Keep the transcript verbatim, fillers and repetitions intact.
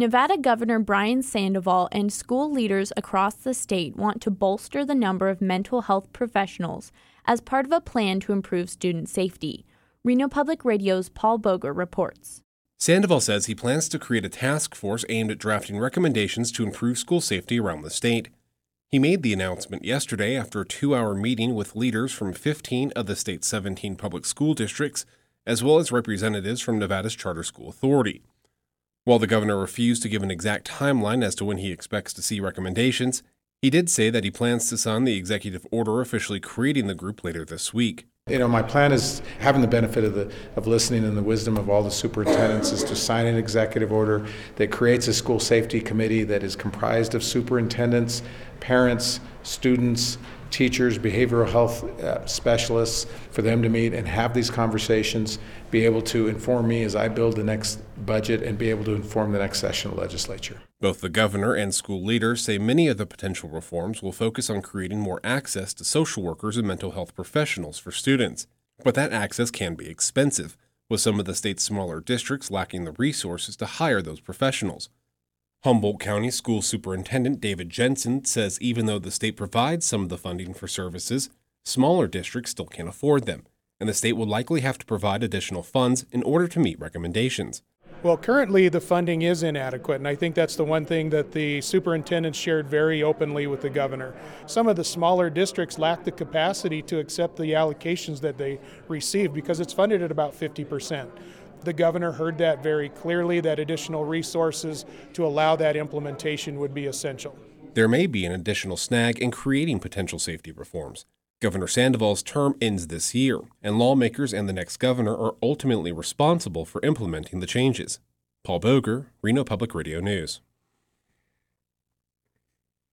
Nevada Governor Brian Sandoval and school leaders across the state want to bolster the number of mental health professionals as part of a plan to improve student safety. Reno Public Radio's Paul Boger reports. Sandoval says he plans to create a task force aimed at drafting recommendations to improve school safety around the state. He made the announcement yesterday after a two-hour meeting with leaders from fifteen of the state's seventeen public school districts, as well as representatives from Nevada's Charter School Authority. While the governor refused to give an exact timeline as to when he expects to see recommendations, he did say that he plans to sign the executive order officially creating the group later this week. You know, my plan is, having the benefit of the of listening and the wisdom of all the superintendents, is to sign an executive order that creates a school safety committee that is comprised of superintendents, parents, students, teachers, behavioral health uh, specialists, for them to meet and have these conversations, be able to inform me as I build the next budget, and be able to inform the next session of legislature. Both the governor and school leaders say many of the potential reforms will focus on creating more access to social workers and mental health professionals for students. But that access can be expensive, with some of the state's smaller districts lacking the resources to hire those professionals. Humboldt County School Superintendent David Jensen says even though the state provides some of the funding for services, smaller districts still can't afford them, and the state will likely have to provide additional funds in order to meet recommendations. Well, currently the funding is inadequate, and I think that's the one thing that the superintendent shared very openly with the governor. Some of the smaller districts lack the capacity to accept the allocations that they receive because it's funded at about fifty percent. The governor heard that very clearly, that additional resources to allow that implementation would be essential. There may be an additional snag in creating potential safety reforms. Governor Sandoval's term ends this year, and lawmakers and the next governor are ultimately responsible for implementing the changes. Paul Boger, Reno Public Radio News.